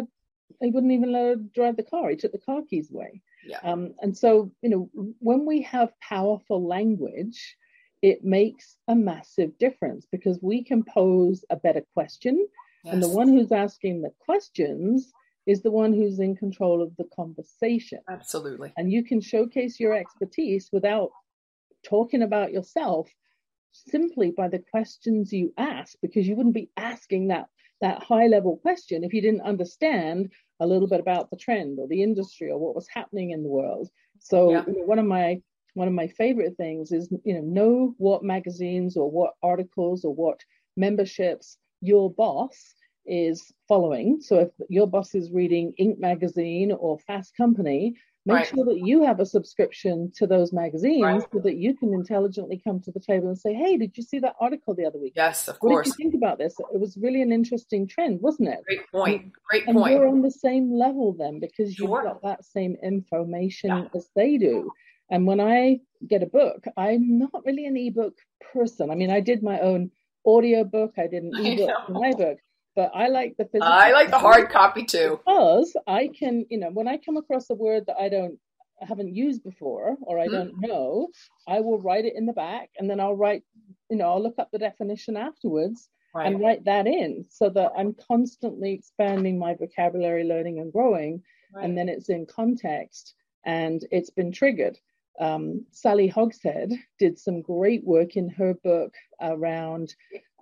her drive the car. He took the car keys away. Yeah. And so, when we have powerful language, it makes a massive difference because we can pose a better question, and the one who's asking the questions is the one who's in control of the conversation. Absolutely. And you can showcase your expertise without talking about yourself simply by the questions you ask, because you wouldn't be asking that high level question if you didn't understand a little bit about the trend or the industry or what was happening in the world. So one of my favorite things is, know what magazines or what articles or what memberships your boss is following. So if your boss is reading Inc. magazine or Fast Company, make sure that you have a subscription to those magazines so that you can intelligently come to the table and say, hey, did you see that article the other week? Yes, of course. What did you think about this? It was really an interesting trend, wasn't it? Great point. And you're on the same level then because you've got that same information as they do. And when I get a book, I'm not really an ebook person. I mean, I did my own audio book, I did an I ebook for my know. book, but I like the I physical like the copy hard copy too. because I can, when I come across a word that I haven't used before or I Hmm. don't know, I will write it in the back and then I'll write, I'll look up the definition afterwards Right. and write that in so that I'm constantly expanding my vocabulary, learning and growing. Right. And then it's in context and it's been triggered. Sally Hogshead did some great work in her book around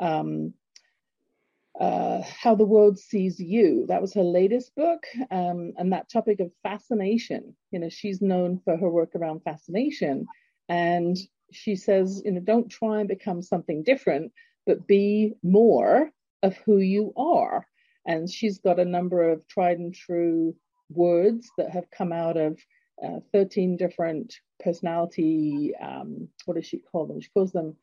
How the World Sees You. That was her latest book. And that topic of fascination, she's known for her work around fascination. And she says, don't try and become something different, but be more of who you are. And she's got a number of tried and true words that have come out of 13 different personality, what does she call them? She calls them,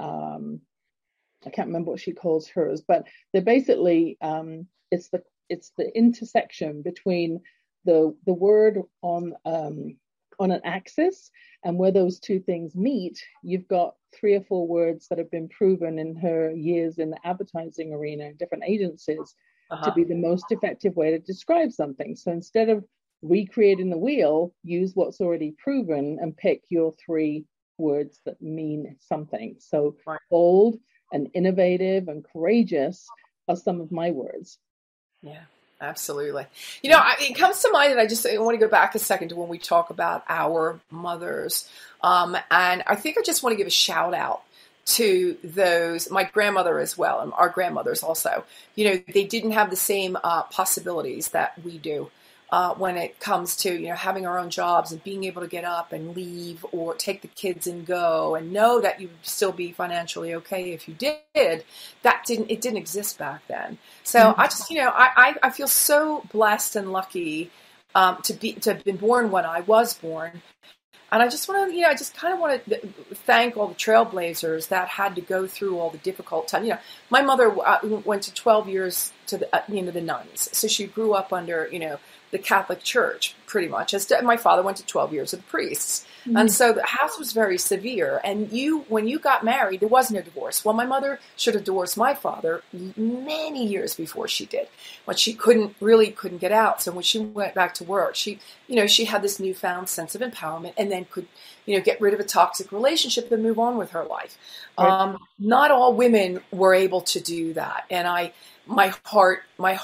I can't remember what she calls hers, but they're basically, it's the intersection between the word on an axis, and where those two things meet, you've got 3 or 4 words that have been proven in her years in the advertising arena, different agencies, to be the most effective way to describe something. So instead of recreating the wheel, use what's already proven and pick your 3 words that mean something. So Right. bold and innovative and courageous are some of my words. Yeah, absolutely. It comes to mind, and I want to go back a second to when we talk about our mothers. And I think I just want to give a shout out to those, my grandmother as well, and our grandmothers also. They didn't have the same possibilities that we do. When it comes to having our own jobs and being able to get up and leave or take the kids and go and know that you'd still be financially okay if you did, it didn't exist back then. So I just I feel so blessed and lucky to have been born when I was born. And I just want to, I just kind of want to thank all the trailblazers that had to go through all the difficult time. My mother went to 12 years to the nuns, so she grew up under the Catholic Church pretty much. My father went to 12 years of the priests, and so the house was very severe. And when you got married, there was no divorce. Well, my mother should have divorced my father many years before she did, but she couldn't get out. So when she went back to work, she had this newfound sense of empowerment, and then could get rid of a toxic relationship and move on with her life. Right. Not all women were able to do that, and my heart.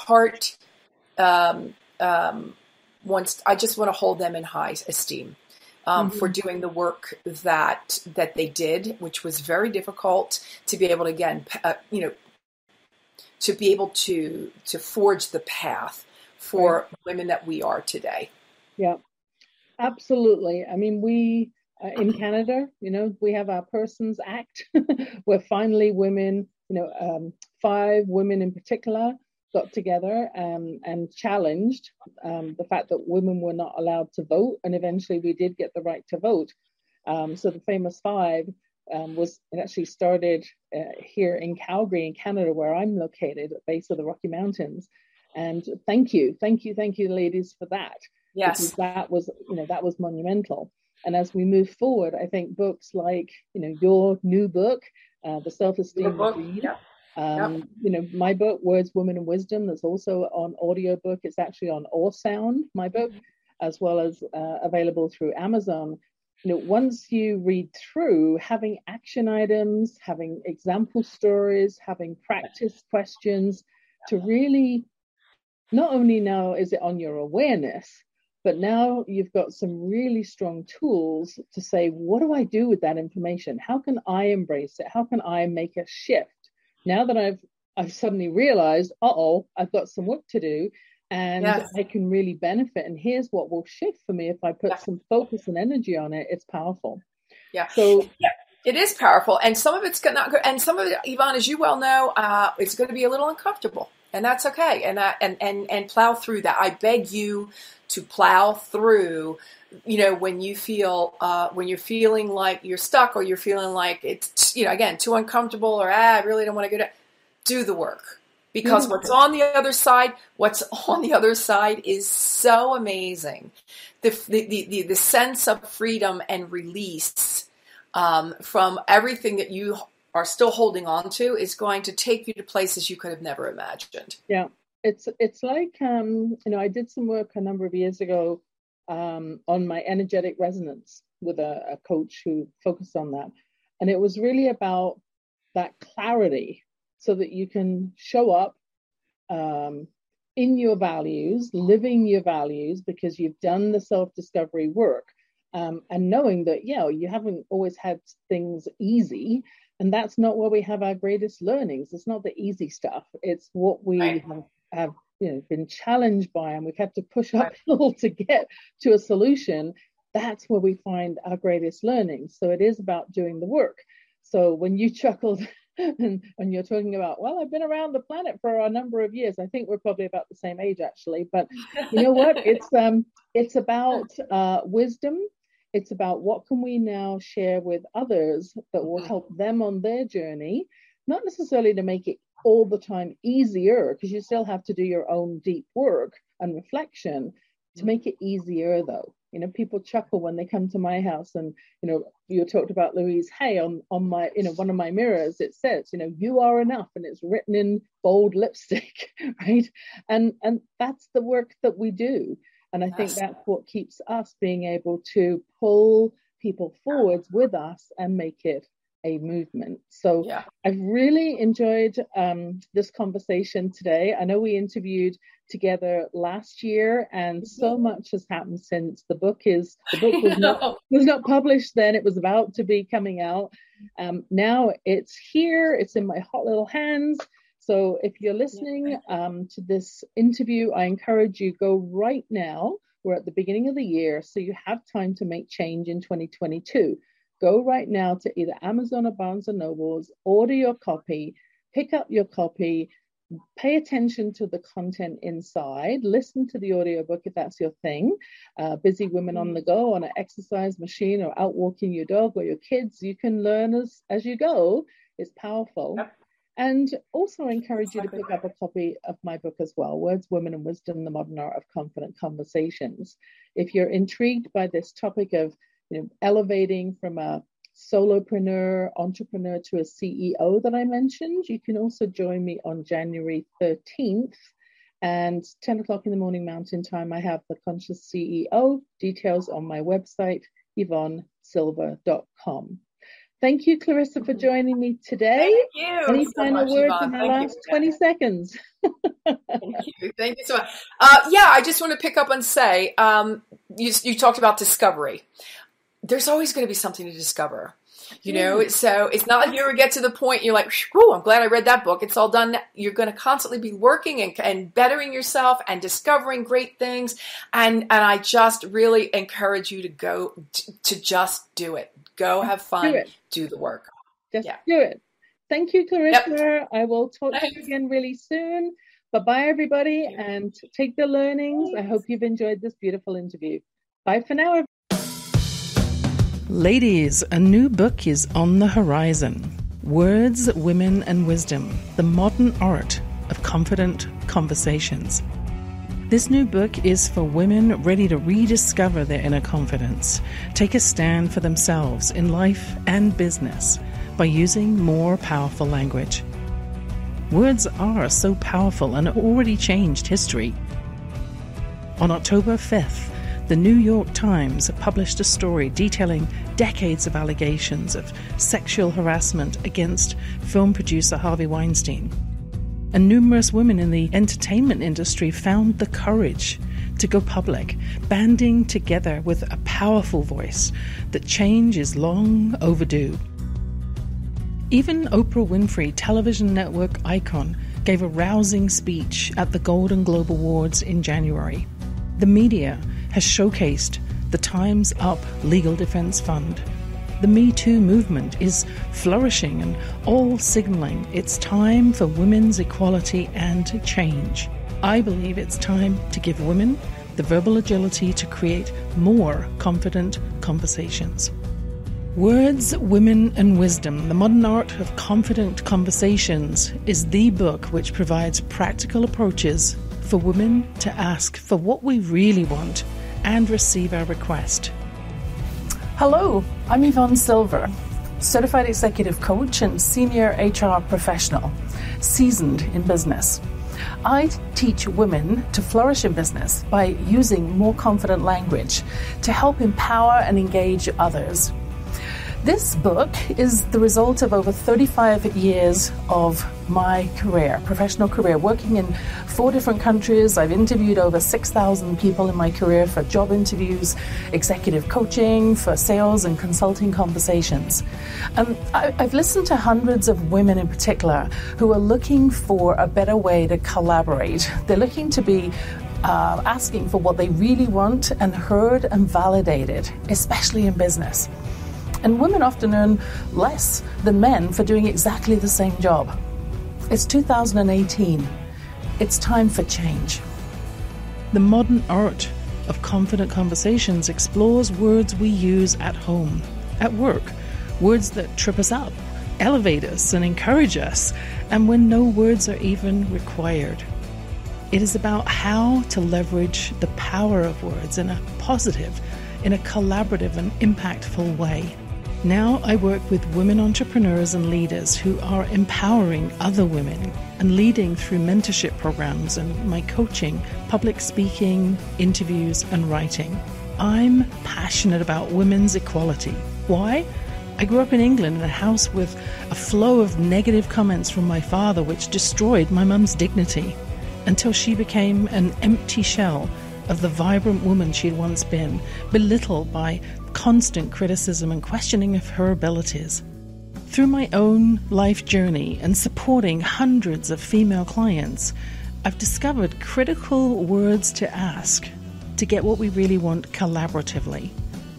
I just want to hold them in high esteem for doing the work that they did, which was very difficult to be able to, again, to be able to forge the path for women that we are today. Yeah, absolutely. I mean, we in Canada, we have our Persons Act, where finally women, 5 women in particular, got together and challenged the fact that women were not allowed to vote, and eventually we did get the right to vote. So the famous 5 it actually started here in Calgary, in Canada, where I'm located, at the base of the Rocky Mountains. And thank you, ladies, for that. Yes, because that was monumental. And as we move forward, I think books like your new book, The Self-Esteem Machine. Yeah. My book, Words, Women, and Wisdom, that's also on audiobook. It's actually on Allsound, my book, as well as available through Amazon. Once you read through, having action items, having example stories, having practice questions, to really, not only now is it on your awareness, but now you've got some really strong tools to say, what do I do with that information? How can I embrace it? How can I make a shift? Now that I've suddenly realized, I've got some work to do, and yes, I can really benefit. And here's what will shift for me if I put some focus and energy on it. It's powerful. Yeah. So yeah, it is powerful, and some of it's not good. And some of it, Yvonne, as you well know, it's going to be a little uncomfortable, and that's okay. And plow through that. I beg you to plow through. When you feel, when you're feeling like you're stuck, or you're feeling like it's, again, too uncomfortable, or I really don't want to do the work, because what's on the other side is so amazing. the sense of freedom and release from everything that you are still holding on to is going to take you to places you could have never imagined. Yeah, it's like, I did some work a number of years ago on my energetic resonance with a coach who focused on that. And it was really about that clarity so that you can show up in your values, living your values, because you've done the self-discovery work, and knowing that, you haven't always had things easy. And that's not where we have our greatest learnings. It's not the easy stuff. It's what we have been challenged by, and we've had to push uphill to get to a solution. That's where we find our greatest learnings. So it is about doing the work. So when you chuckled and when you're talking about, well, I've been around the planet for a number of years, I think we're probably about the same age, actually. But you know what? It's about wisdom. It's about what can we now share with others that will help them on their journey, not necessarily to make it all the time easier, because you still have to do your own deep work and reflection, to make it easier, though. People chuckle when they come to my house, and you talked about Louise Hay on my one of my mirrors. It says you are enough, and it's written in bold lipstick, right? And that's the work that we do, and I think that's what keeps us being able to pull people forwards with us and make it a movement. So I've really enjoyed this conversation today. I know we interviewed together last year, and so much has happened since. The book was not published then. It was about to be coming out. Now it's here. It's in my hot little hands. So if you're listening to this interview, I encourage you, go right now. We're at the beginning of the year, so you have time to make change in 2022. Go right now to either Amazon or Barnes & Nobles, order your copy, pick up your copy, pay attention to the content inside, listen to the audiobook if that's your thing. Busy women on the go, on an exercise machine, or out walking your dog or your kids, you can learn as you go. It's powerful. Yep. And also encourage you to pick up a copy of my book as well, Words, Women and Wisdom, The Modern Art of Confident Conversations. If you're intrigued by this topic of elevating from a solopreneur, entrepreneur to a CEO that I mentioned, you can also join me on January 13th and 10 o'clock in the morning Mountain Time. I have the Conscious CEO details on my website, YvonneSilver.com. Thank you, Clarissa, for joining me today. Thank you. Any so final much, words Yvonne. in the last 20 seconds? Thank you so much. I just want to pick up and say, you talked about discovery. There's always going to be something to discover, so it's not like you ever get to the point you're like, whew, I'm glad I read that book. It's all done. You're going to constantly be working and bettering yourself and discovering great things. And I just really encourage you to go to just do it. Go have fun, do the work. Just do it. Thank you, Clarissa. Yep. I will talk to you again really soon. Bye-bye, everybody, and take the learnings. I hope you've enjoyed this beautiful interview. Bye for now. Ladies, a new book is on the horizon. Words, Women and Wisdom, The Modern Art of Confident Conversations. This new book is for women ready to rediscover their inner confidence, take a stand for themselves in life and business by using more powerful language. Words are so powerful and already changed history. On October 5th, the New York Times published a story detailing decades of allegations of sexual harassment against film producer Harvey Weinstein. And numerous women in the entertainment industry found the courage to go public, banding together with a powerful voice that change is long overdue. Even Oprah Winfrey, television network icon, gave a rousing speech at the Golden Globe Awards in January. The media has showcased the Time's Up Legal Defense Fund. The Me Too movement is flourishing and all signaling it's time for women's equality and change. I believe it's time to give women the verbal agility to create more confident conversations. Words, Women and Wisdom, The Modern Art of Confident Conversations is the book which provides practical approaches for women to ask for what we really want and receive our request. Hello, I'm Yvonne Silver, Certified Executive Coach and Senior HR Professional, seasoned in business. I teach women to flourish in business by using more confident language to help empower and engage others. This book is the result of over 35 years of my career, professional career, working in 4 different countries. I've interviewed over 6,000 people in my career for job interviews, executive coaching, for sales and consulting conversations. And I've listened to hundreds of women in particular who are looking for a better way to collaborate. They're looking to be asking for what they really want and heard and validated, especially in business. And women often earn less than men for doing exactly the same job. It's 2018. It's time for change. The modern art of confident conversations explores words we use at home, at work, words that trip us up, elevate us, and encourage us, and when no words are even required. It is about how to leverage the power of words in a positive, in a collaborative and impactful way. Now I work with women entrepreneurs and leaders who are empowering other women and leading through mentorship programs and my coaching, public speaking, interviews, and writing. I'm passionate about women's equality. Why? I grew up in England in a house with a flow of negative comments from my father which destroyed my mum's dignity until she became an empty shell of the vibrant woman she'd once been, belittled by constant criticism and questioning of her abilities. Through my own life journey and supporting hundreds of female clients, I've discovered critical words to ask to get what we really want collaboratively.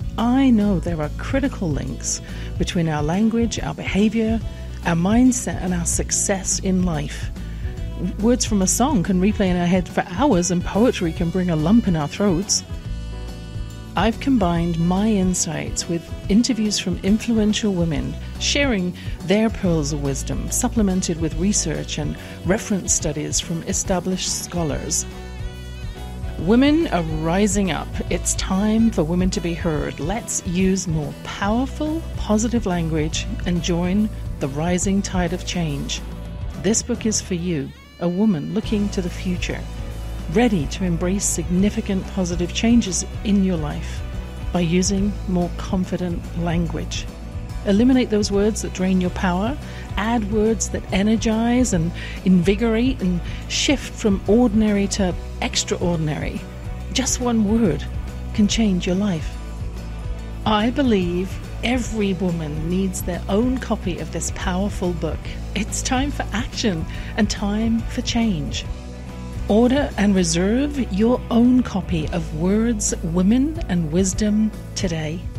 I know there are critical links between our language, our behavior, our mindset, and our success in life. Words from a song can replay in our head for hours, and poetry can bring a lump in our throats. I've combined my insights with interviews from influential women, sharing their pearls of wisdom, supplemented with research and reference studies from established scholars. Women are rising up. It's time for women to be heard. Let's use more powerful, positive language and join the rising tide of change. This book is for you, a woman looking to the future, ready to embrace significant positive changes in your life by using more confident language. Eliminate those words that drain your power, add words that energize and invigorate, and shift from ordinary to extraordinary. Just one word can change your life. I believe every woman needs their own copy of this powerful book. It's time for action and time for change. Order and reserve your own copy of Words, Women and Wisdom today.